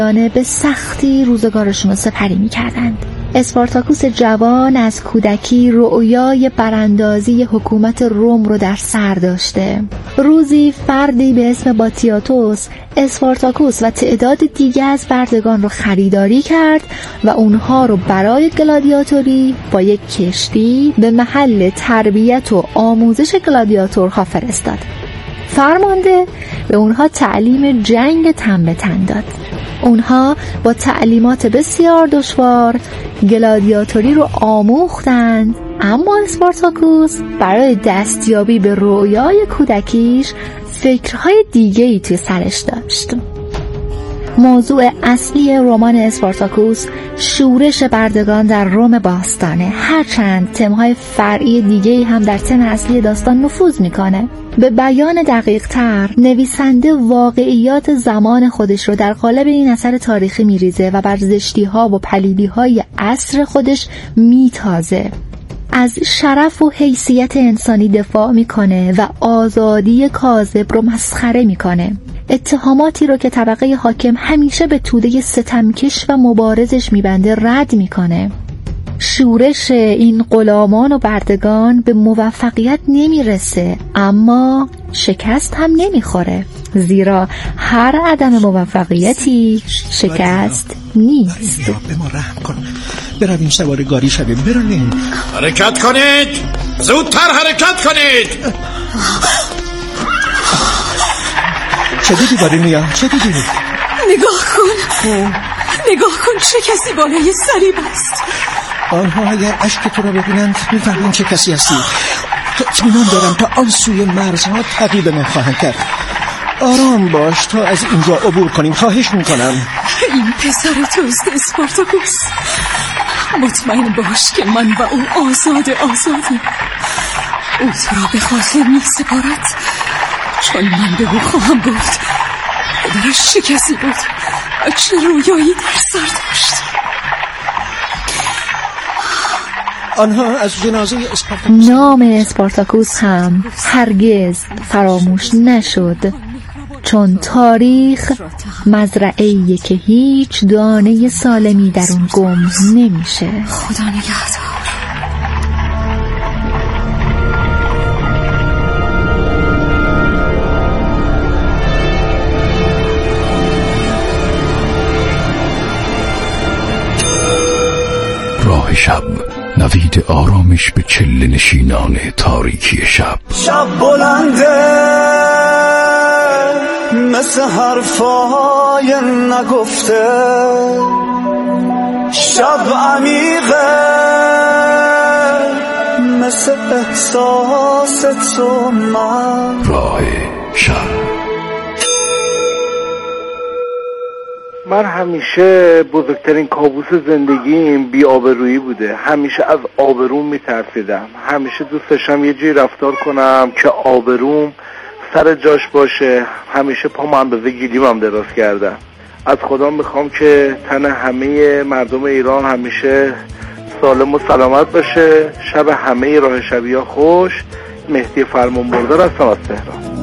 به سختی روزگارشون رو سپری می‌کردند. اسپارتاکوس جوان از کودکی رؤیای براندازی حکومت روم رو در سر داشته. روزی فردی به اسم باتیاتوس اسپارتاکوس و تعداد دیگه از بردگان رو خریداری کرد و اونها رو برای گلادیاتوری با یک کشتی به محل تربیت و آموزش گلادیاتورها فرستاد. فرمانده به اونها تعلیم جنگ تن به تن داد. اونها با تعلیمات بسیار دشوار گلادیاتوری رو آموختند، اما اسپارتاکوس برای دستیابی به رویای کودکیش فکرهای دیگه‌ای توی سرش داشت. موضوع اصلی رمان اسپارتاکوس شورش بردگان در روم باستانه، هرچند تمهای فرعی دیگه‌ای هم در تم اصلی داستان نفوذ میکنه. به بیان دقیق تر نویسنده واقعیات زمان خودش رو در قالب این اثر تاریخی میریزه و بر زشتی‌ها و پلیدی‌های عصر خودش میتازه. از شرف و حیثیت انسانی دفاع میکنه و آزادی کاذب رو مسخره میکنه. اتهاماتی رو که طبقه حاکم همیشه به توده ستمکش و مبارزش میبنده رد میکنه. شورش این غلامان و بردگان به موفقیت نمیرسه، اما شکست هم نمیخوره، زیرا هر عدم موفقیتی شکست نیست. به ما رحم کن، برویم سوار گاری شویم، برویم. حرکت کنید، زودتر حرکت کنید. چه دیدی باری میا؟ چه دیدی؟ نگاه کن چه کسی بالای صلیب است. آنها اگر اشک تو را ببینند میفهمند چه کسی هستی. اطمینان دارم تا آن سوی مرزها تعقیب من خواهند کرد. آرام باش تا از اینجا عبور کنیم، خواهش میکنم. این پسر توست اسپارتاکوس. مطمئن باش که من و او آزادیم. او تو را به خاطر میسپارد، چون من به او خواهم گفت پدرش چه کسی بود و چه رویایی در سر داشت. آنها از جنازه اسپارتاکوس، نام اسپارتاکوس هم هرگز فراموش نشد، چون تاریخ مزرعه‌ایه که هیچ دانه سالمی در اون گم نمیشه. خدا نگهدار. راه شب، نوید آرامش به چله نشینان تاریکی شب. شب بلنده مثل حرفای نگفته، شب عمیقه مثل احساس تو من. راه شب. من همیشه بزرگترین کابوس زندگیم بی‌آبرویی بوده. همیشه از آبروم میترسیدم. همیشه دوست داشتم یه جوری رفتار کنم که آبروم سر جاش باشه. همیشه پام اندازه گیلیمم دراز کردم. از خدا میخوام که تن همه مردم ایران همیشه سالم و سلامت باشه. شب همه راه شبی‌ها خوش. مهدی فرمانبردار هستم از تهران.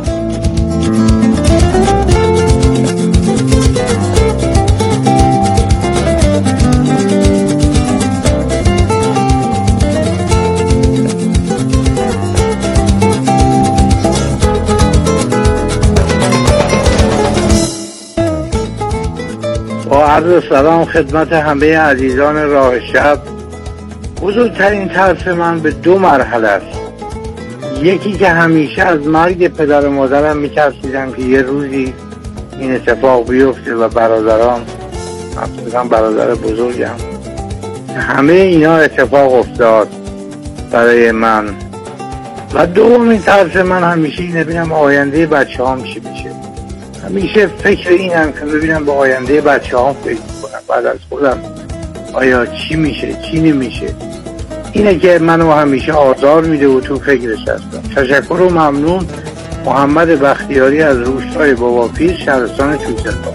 با عرض سلام خدمت همه عزیزان راه شب. بزرگترین ترس من به دو مرحله است. یکی که همیشه از مرگ پدر و مادرم میترسیدم که یه روزی این اتفاق بیفته و برادران، مثلا برادر بزرگم، همه اینا اتفاق افتاد برای من. و دومین ترس من همیشه اینه ببینم آینده بچه هم چی میشه. همیشه فکر اینم که ببینم به آینده بچه هم فکر کنم بعد از خودم آیا چی میشه چی نمیشه. اینه که منو همیشه آزار میده و تو فکرش هستم. تشکر و ممنون. محمد بختیاری از روستای باباپیر، شهرستان توسرخان.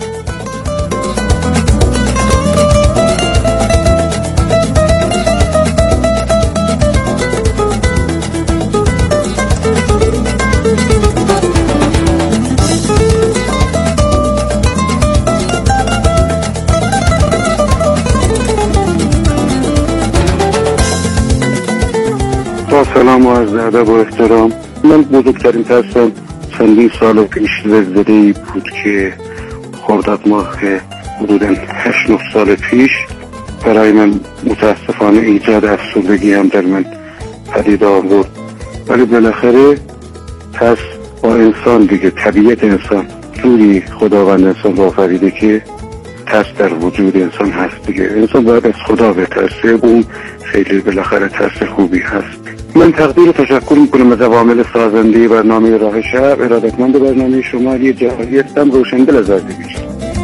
با سلام و عرض ادب و احترام. من بزرگترین ترسم چندین سال پیش زلزله‌ای بود که خرداد ماه حدوداً 8-9 سال پیش برای من متاسفانه ایجاد افسردگی هم در من پدید آورد. ولی بالاخره ترس با انسان دیگه، طبیعت انسان، جوری خداوند انسان رو آفریده که ترس در وجود انسان هست دیگه. انسان باید از خدا بترسه، اون خیلی بالاخره ترس خوبی هست. من تقدیر و تشکر میکنم از عوامل سازنده برنامه راه شب. ارادتمند برنامه شما علی جهادی هستم، روشندل از اردبیل.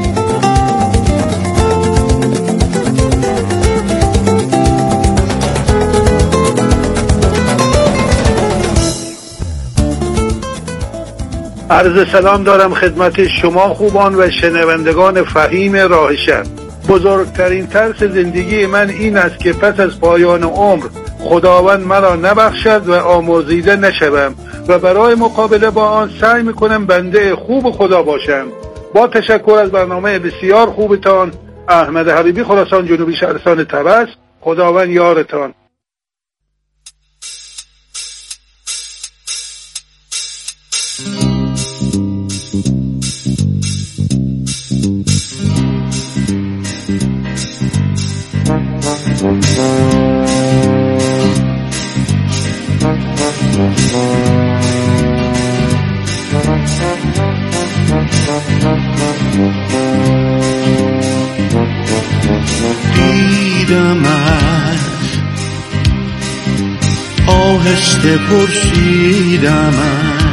عرض سلام دارم خدمت شما خوبان و شنوندگان فهیم راه شب. بزرگترین ترس زندگی من این است که پس از پایان عمر خداوند مرا نبخشد و آمرزیده نشوم و برای مقابله با آن سعی میکنم بنده خوب خدا باشم. با تشکر از برنامه بسیار خوبتان. احمد حبیبی، خراسان جنوبی، شهرستان طبس. خداوند یارتان. دیدمت، آهسته پرسیدمت،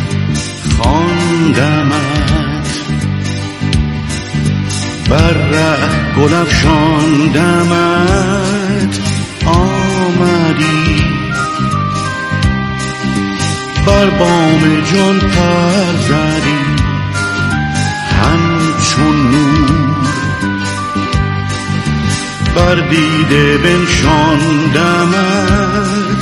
خواندمت، بر ره گل افشاندمت، آمدی بر بام جان پر زدی همچون نور، بر دیده بنشاندمت،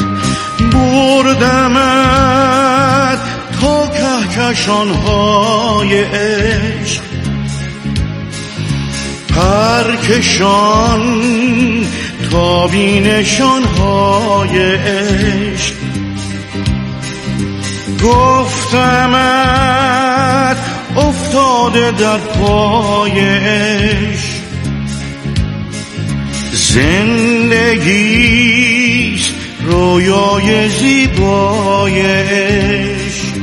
بردمت تا کهکشان‌های عشق، پرکشان تا بینشان‌های عشق، گفتمت افتاده در پای عشق، زندگیست رویای زیبای عشق.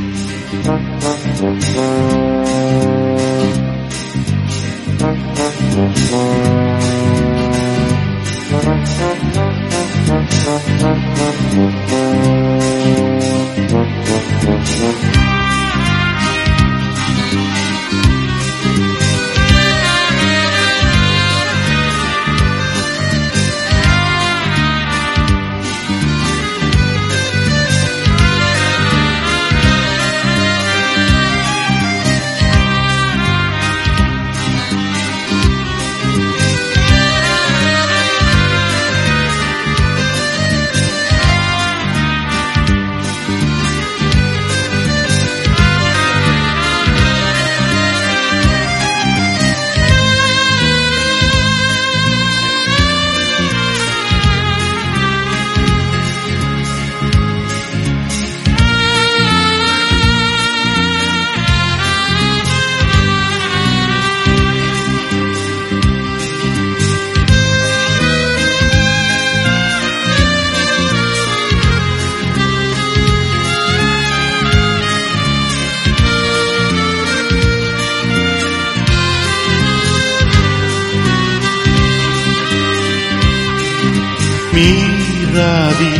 می روی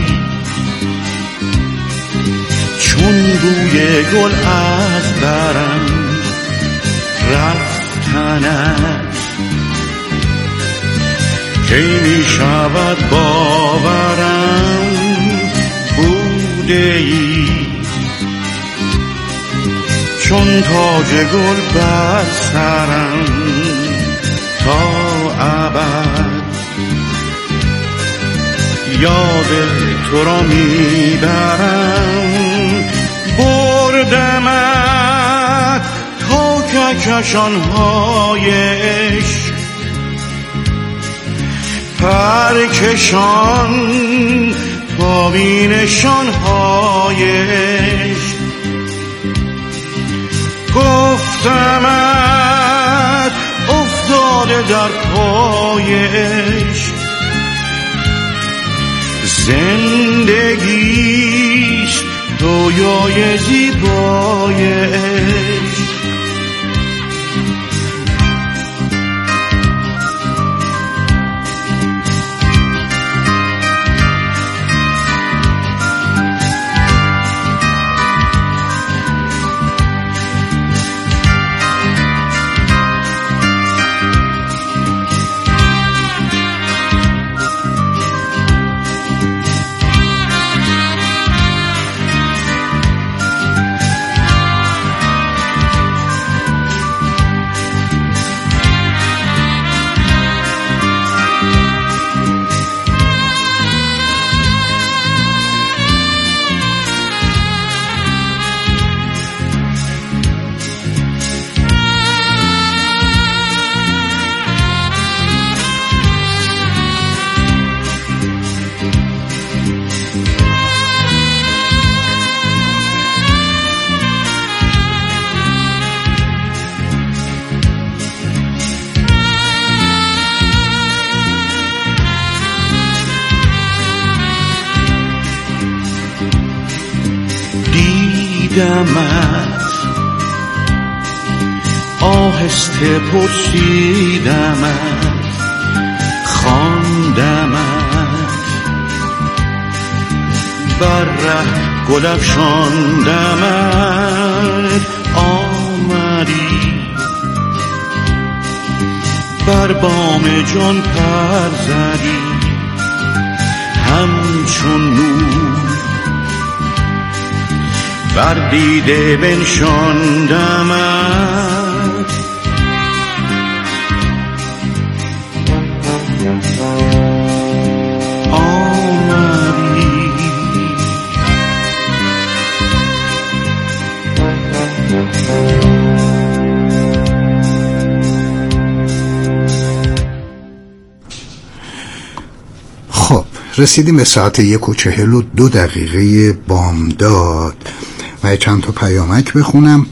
چون بوی گل از برم، رفتنت کی می شود باورم، بوده ای چون تاج گل بر سرم تا ابد، یاد تو را میبرم، بردمت تا کهکشان‌های عشق، پرکشان با بینشانهایش. گفتمت افتاده در پایش، زندگیش رویای زیبایش. دیدمت، آهسته پرسیدمت، خواندمت، بر ره گل افشاندمت، آمدی بر بام جان پر زدی، همچون نور بر دیده بنشاندمت. آمدی خب رسیدیم به ساعت 1:42 بامداد و چند تا پیامک بخونم.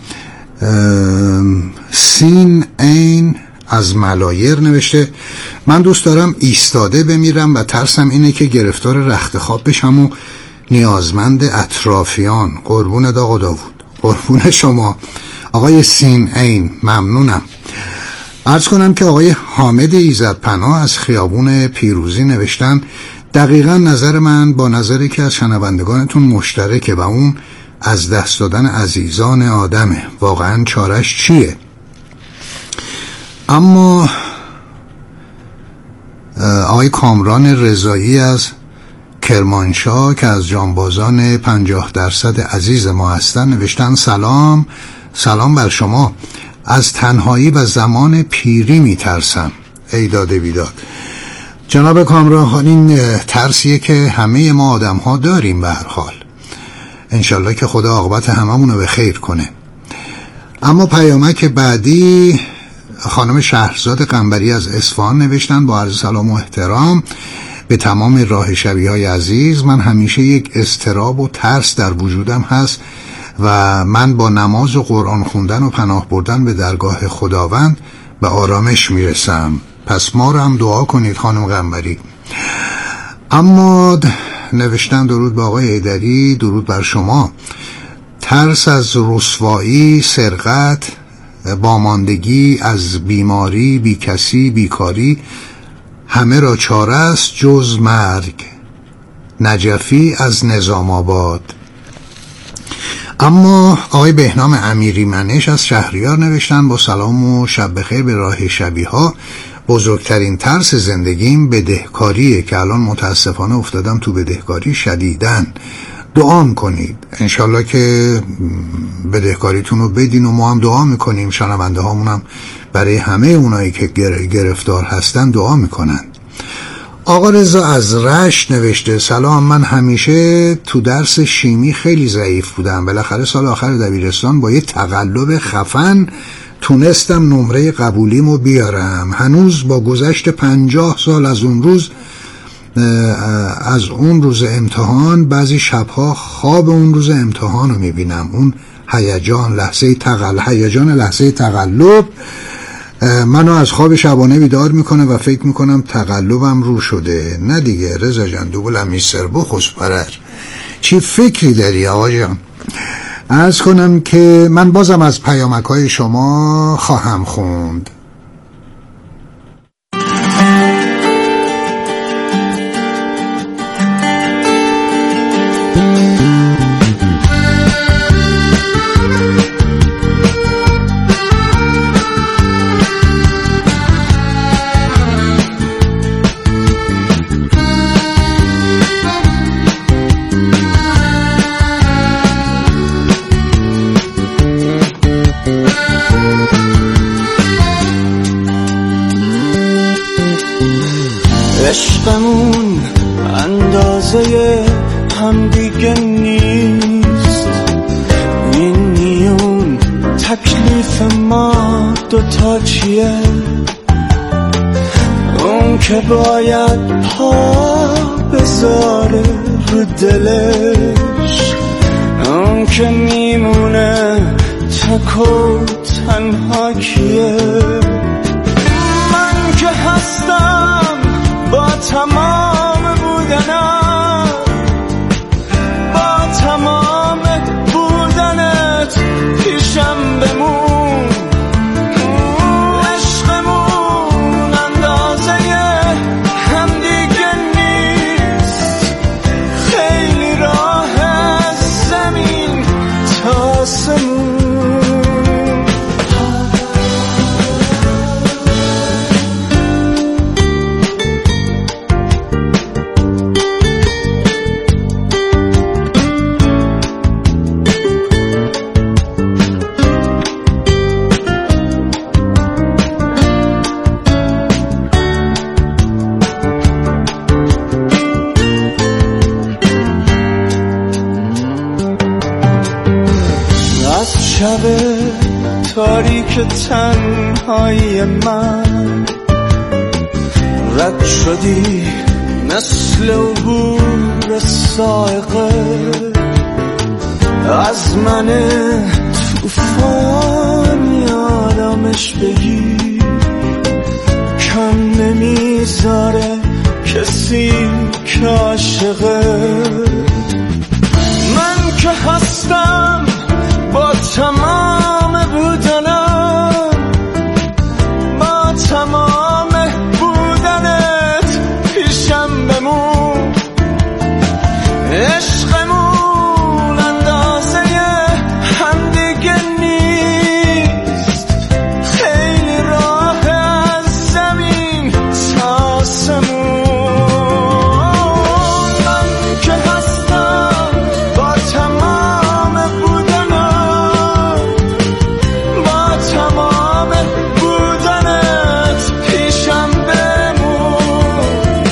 سین این از ملایر نوشته من دوست دارم ایستاده بمیرم و ترسم اینه که گرفتار رخت خواب بشم و نیازمند اطرافیان. قربون داغ و داوود. قربون شما آقای سین این، ممنونم. عرض کنم که آقای حامد ایزدپناه از خیابون پیروزی نوشتن دقیقا نظر من با نظری که از شنوندگانتون مشترکه و اون از دست دادن عزیزان آدمه. واقعا چارش چیه؟ اما آقای کامران رضایی از کرمانشاه که از جانبازان 50% عزیز ما هستن نوشتن سلام بر شما. از تنهایی و زمان پیری میترسم. ای داده بیداد. جناب کامران، این ترسیه که همه ما آدم ها داریم. به هر حال انشالله که خدا عاقبت هممونو به خیر کنه. اما پیامک بعدی خانم شهرزاد قنبری از اصفهان نوشتن با عرض سلام و احترام به تمام راه شبیهای عزیز. من همیشه یک اضطراب و ترس در وجودم هست و من با نماز و قرآن خوندن و پناه بردن به درگاه خداوند به آرامش میرسم. پس ما رو هم دعا کنید خانم قنبری. اما نوشتن درود به آقای ایدری، درود بر شما. ترس از رسوایی، سرقت، واماندگی، از بیماری، بیکسی، بیکاری همه را چاره است جز مرگ. نجفی از نظام آباد. اما آقای بهنام امیری منش از شهریار نوشتن با سلام و شب بخیر به راه شبیها. بزرگترین ترس زندگیم بدهکاریه که الان متاسفانه افتادم تو بدهکاری شدیدن. دعا کنید انشالله که بدهکاریتون رو بدین و ما هم دعا میکنیم. شنونده هامون هم برای همه اونایی که گرفتار هستن دعا میکنن. آقا رضا از رشت نوشته سلام، من همیشه تو درس شیمی خیلی ضعیف بودم. بالاخره سال آخر دبیرستان با یه تقلب خفن تونستم نمره قبولیمو بیارم. هنوز با گذشت 50 سال از اون روز از اون روز امتحان بعضی شبها خواب اون روز امتحان رو میبینم، اون هیجان لحظه تقلب منو از خواب شبانه بیدار میکنه و فکر میکنم تقلبم رو شده. نه دیگه رضا جان، دوبلم میسر بخص برر چی فکری داری آقا جان؟ عرض کنم که من بازم از پیامک‌های شما خواهم خوند. عشقمون اندازه هم دیگه نیست، این میون تکلیف ما دوتا چیه؟ اون که باید پا بذاره رو دلش، اون که میمونه تک و تنها کیه؟ من که هستم با تمام بودنم، با تمام بودنت پیشم بمون. عشقمون اندازه هم دیگه نیست، خیلی راه از زمین تا آسمون. شب تاریک تنهایی من رد شدی مثل عبور سائقه از من توفانی آرامش بگیر، کم نمیذاره کسی که عاشقه. من که هستم با تمام بودنم، با تمام بودنت پیشم بمون. عشقمون اندازه هم دیگه نیست، خیلی راه از زمین تا آسمون. من که هستم با تمام بودنم، با تمام بودنت پیشم بمون.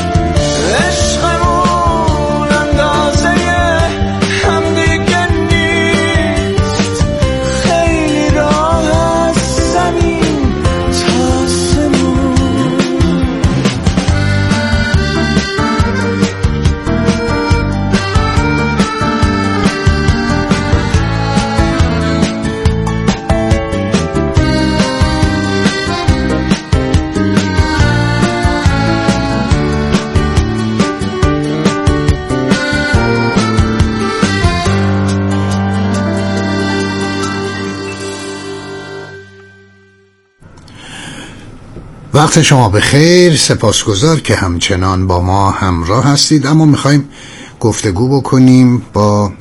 عشقمون اندازه هم دیگه نیست، خیلی راه از زمین تا آسمون. وقت شما بخیر، سپاسگزار که همچنان با ما همراه هستید. اما میخوایم گفتگو بکنیم با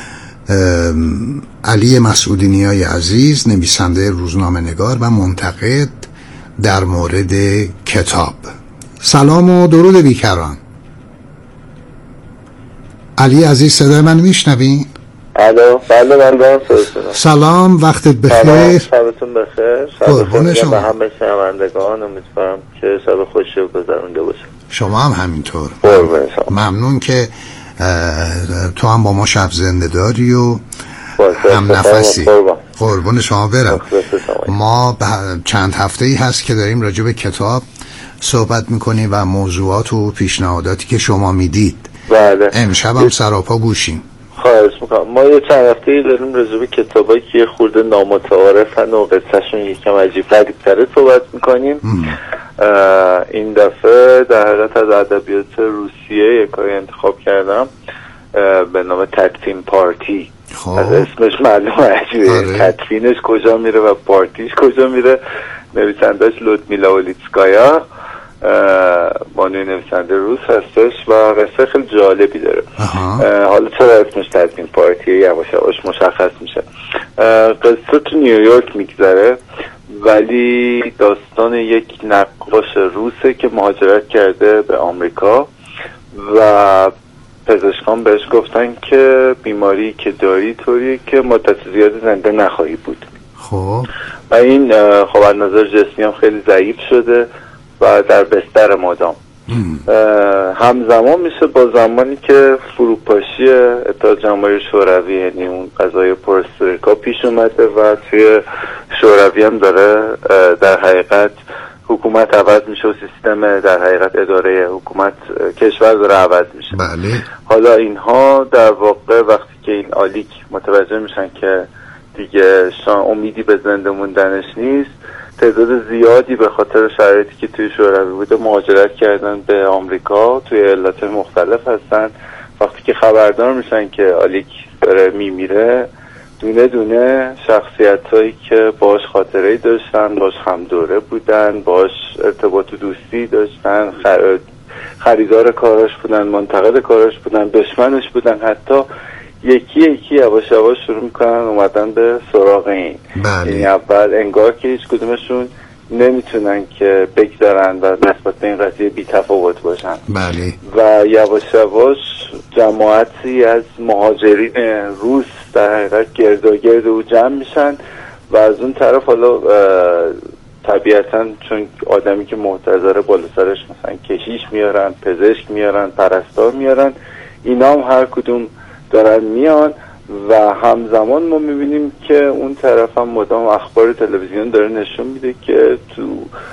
علی مسعودی نیای عزیز، نویسنده روزنامه نگار و منتقد در مورد کتاب. سلام و درود بیکران. علی عزیز، صدای من میشنوی؟ الو، بله من سلام، وقتت بخیر. شبتون بخیر. قربون شما. به همه شنوندگان امیدوارم که شب خوشی گذرونده باشه. شما هم همینطور. قربون شما. ممنون که تو هم با ما شب زنده داری و هم نفسی. قربون شما برم. ما چند هفته ای هست که داریم راجع به کتاب صحبت میکنیم و موضوعات و پیشنهاداتی که شما میدید. بله. امشب هم سراپا گوشیم. خواهش میکنم. ما یه چند هفته‌ای داریم راجع به کتابایی که خورده نامتعارفن و قصه‌شون یکم عجیب غریب‌تره صحبت میکنیم. این دفعه در حقیقت از ادبیات روسیه یک کاری انتخاب کردم به نام تدفین پارتی. از اسمش معلومه عجیبه. تدفینش کجا میره و پارتیش کجا میره. نویسنده‌اش لودمیلا اولیتسکایا، بانوی نویسنده روس هستش و قصه خیلی جالبی داره. حالا چرا اسمش تدفین پارتی یواش یواش مشخص میشه. قصه تو نیویورک میگذره ولی داستان یک نقاش روسه که مهاجرت کرده به آمریکا و پزشکان بهش گفتن که بیماری که داری طوریه که مدت زیاد زنده نخواهی بود. خب و این خب از نظر جسمی هم خیلی ضعیف شده و در بستر مدام. همزمان میشه با زمانی که فروپاشی اتحاد جماهیر شوروی، یعنی اون قضای پرستریکا پیش اومده و توی شوروی هم داره در حقیقت حکومت عوض میشه و سیستم در حقیقت اداره حکومت کشور داره عوض میشه. بله. حالا اینها در واقع وقتی که این آلیک متوجه میشن که دیگه امیدی به زنده موندنش نیست، تعداد زیادی به خاطر شرایطی که توی شوروی بوده مهاجرت کردن به آمریکا، توی ایالات مختلف هستن. وقتی که خبردار میشن که آلیک داره میمیره، دونه دونه شخصیتایی که باش خاطره‌ای داشتن، باش همدوره بودن، باش ارتباط دوستی داشتن، خریدار کاراش بودن، منتقد کاراش بودن، دشمنش بودن، حتی یکی یکی یواش یواش شروع میکنن اومدن به سراغ این. یعنی اول انگار که هیچ کدومشون نمیتونن که بگذارن و نسبت به این قضیه بی تفاوت باشن. بله. و یواش یواش جماعتی از مهاجرین روس در حقیقت گرداگرد او جمع میشن و از اون طرف حالا طبیعتا چون آدمی که محتضر بالا سرش مثلا کشیش میارن، پزشک میارن، پرستار میارن، اینا هم هر کدوم دارن میان و همزمان ما میبینیم که اون طرف هم مدام اخبار تلویزیون داره نشون میده که تو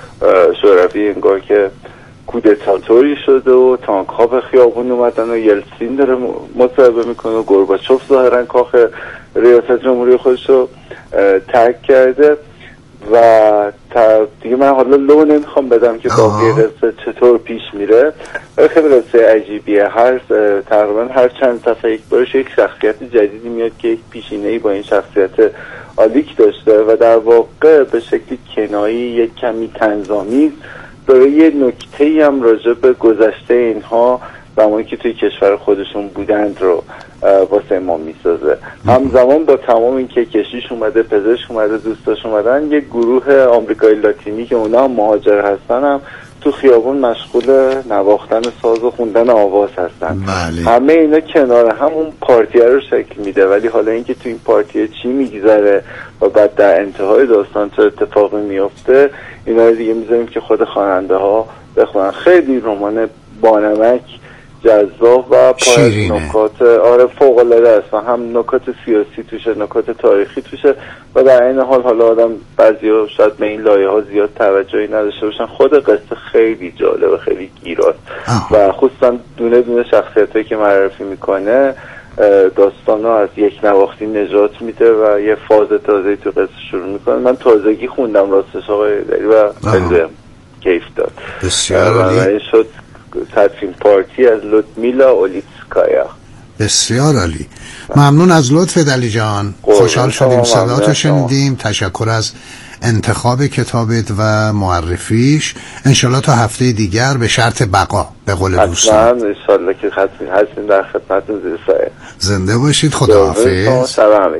شوروی انگار که کودتاتوری شده و تانک ها به خیابون اومدن و یلتسین داره مصاحبه میکنه و گورباچوف ظاهرا کاخ ریاست جمهوری خودش رو ترک کرده و دیگه من حالا لو نمیخوام بدم که باقی قصه چطور پیش میره. خیلی قصه عجیبیه. تقریبا هر چند صفحه یک بارش یک شخصیت جدیدی میاد که یک پیشینه‌ای با این شخصیت آلیک داشته و در واقع به شکلی کنایی یک کمی طنزآمیز داره یه نکته‌ای هم راجع به گذشته اینها زمانی که توی کشور خودشون بودند رو واسه ما میسازه. همزمان با تمام این که کشیش اومده، پزشک اومده، دوستاش اومدن، یه گروه آمریکایی لاتینی که اونا هم مهاجر هستن هم تو خیابون مشغول نواختن ساز و خوندن آواز هستن. بله. همه اینا کنار هم اون پارتیه رو شکل میده، ولی حالا اینکه تو این پارتیه چی میگذره و بعد در انتهای داستان چه اتفاقی میفته، اینا رو دیگه میذاریم که خود خواننده ها بخونن. خیلی رمان بانمک، جذاب و پر نکات فوق العاده است و هم نکات سیاسی توشه، نکات تاریخی توشه و در این حال حالا آدم بعضیا شاید به این لایه ها زیاد توجهی نداشته باشن. خود قصه خیلی جالب، خیلی گیراست و خصوصا دونه دونه شخصیتایی که معرفی میکنه داستان ها از یک نواختی نجات میده و یه فاز تازه‌ای تو قصه شروع میکنه. من تازگی خوندم راستش آقای دری و خیلی کیف داد. بسیار عالی. شد تدفین پارتی از لودمیلا اولیتسکایا. بسیار عالی. ممنون از لطفت علی جان. خوشحال شدیم صداتو شنیدیم. تشکر از انتخاب کتابت و معرفیش. انشالله تا هفته دیگر به شرط بقا به قول دوستان. حتما انشالله که هستیم در خدمتتون زیر سایه. زنده باشید. خداحافظ.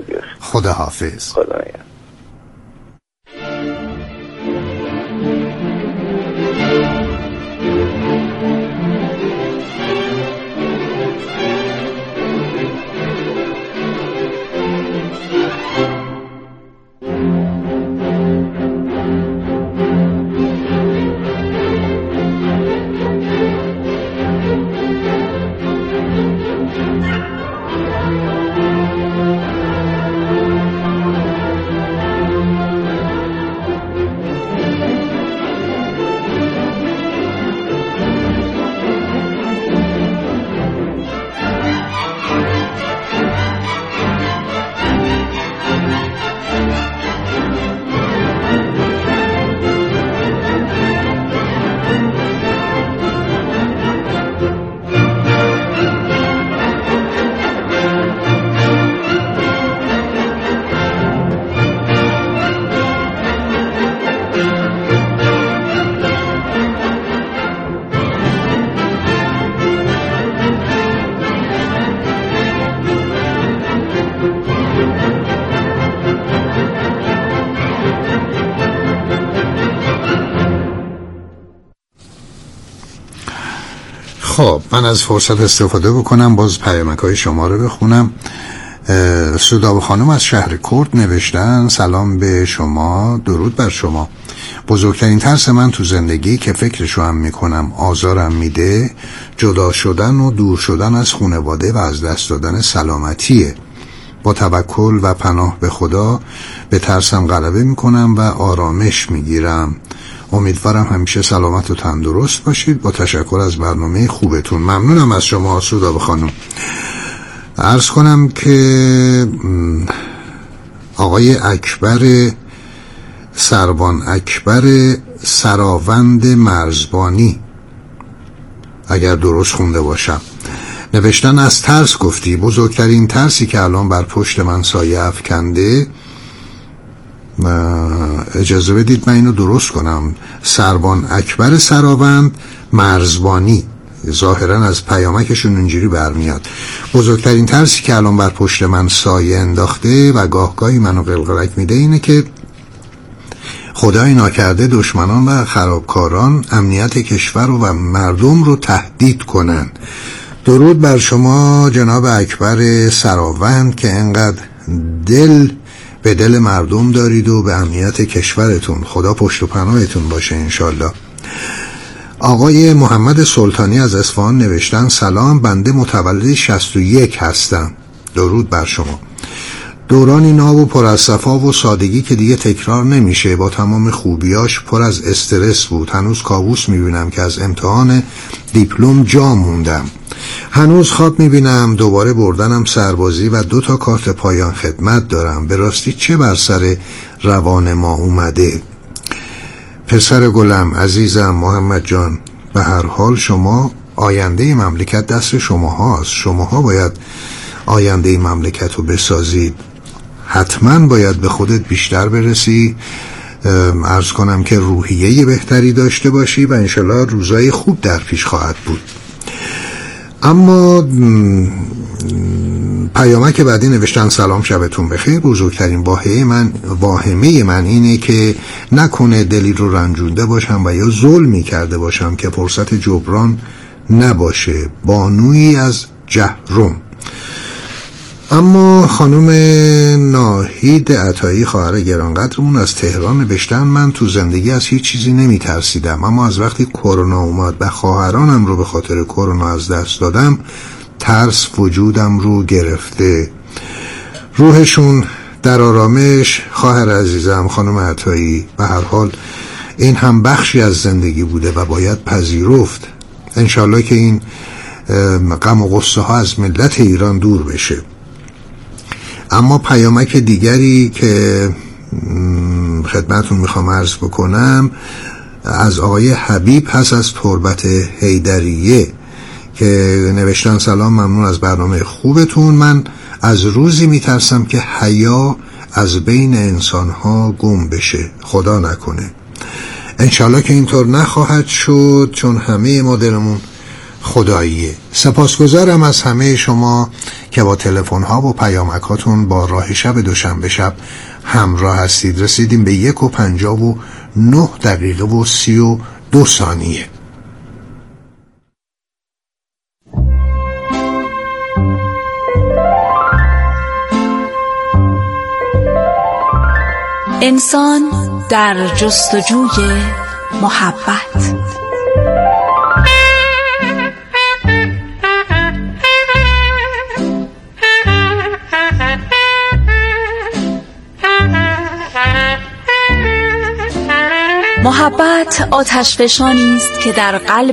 خداحافظ. خدا نگهدار. خب من از فرصت استفاده بکنم باز پیامک‌های شما رو بخونم. سودابه خانم از شهر کرد نوشتن سلام به شما، درود بر شما. بزرگترین ترس من تو زندگی که فکرشو هم میکنم آزارم میده جدا شدن و دور شدن از خانواده و از دست دادن سلامتیه. با توکل و پناه به خدا به ترسم غلبه میکنم و آرامش میگیرم. امیدوارم همیشه سلامت و تندرست باشید. با تشکر از برنامه خوبتون. ممنونم از شما سودابه خانم. عرض کنم که آقای اکبر سروان اکبر سراوند مرزبانی اگر درست خونده باشم نوشتن از ترس گفتی. بزرگترین ترسی که الان بر پشت من سایه افکنده، اجازه بدید من اینو درست کنم، سروان اکبر سراوند مرزبانی، ظاهرا از پیامکشون اینجوری برمیاد. بزرگترین ترسی که الان بر پشت من سایه انداخته و گاهگاهی منو قلقلک میده اینه که خدای ناکرده دشمنان و خرابکاران امنیت کشور و مردم رو تهدید کنن. درود بر شما جناب اکبر سراوند که انقدر دل به دل مردم دارید و به امنیت کشورتون. خدا پشت و پناهتون باشه انشالله. آقای محمد سلطانی از اصفهان نوشتن سلام، بنده متولد 61 هستم. درود بر شما. دورانی ناب و پر از صفا و سادگی که دیگه تکرار نمیشه، با تمام خوبیاش پر از استرس بود. هنوز کابوس میبینم که از امتحان دیپلم جا موندم. هنوز خواب میبینم دوباره بردنم سربازی و 2 تا کارت پایان خدمت دارم. به راستی چه بر سر روان ما اومده؟ پسر گلم عزیزم محمد جان، به هر حال شما آینده مملکت دست شما هاست. شماها باید آینده مملکت رو بسازید. حتما باید به خودت بیشتر برسی. عرض کنم که روحیه بهتری داشته باشی و انشالله روزای خوب در پیش خواهد بود. اما پیامک بعدی نوشتن سلام شبتون بخیر. بزرگترین واهمه من اینه که نکنه دلی رو رنجونده باشم و یا ظلمی کرده باشم که فرصت جبران نباشه. بانویی از جهرم. اما خانم ناهید عطایی خواهر گرانقدرمون از تهران نوشتن من تو زندگی از هیچ چیزی نمی ترسیدم، اما از وقتی کرونا اومد و خواهرانم رو به خاطر کرونا از دست دادم ترس وجودم رو گرفته. روحشون در آرامش. خواهر عزیزم خانم عطایی، به هر حال این هم بخشی از زندگی بوده و باید پذیرفت. انشالله که این غم و غصه ها از ملت ایران دور بشه. اما پیامک دیگری که خدمتون میخوام عرض بکنم از آقای حبیب هست از تربت حیدریه که نوشتن سلام، ممنون از برنامه خوبتون. من از روزی میترسم که حیا از بین انسانها گم بشه. خدا نکنه. انشالله که اینطور نخواهد شد چون همه ما دلمون خداییه. سپاسگزارم از همه شما که با تلفن‌ها و پیامکاتون با راه شب دوشنبه شب همراه هستید. رسیدیم به 1:59:32. انسان در جستجوی محبت. محبت آتشفشانی است که در قلب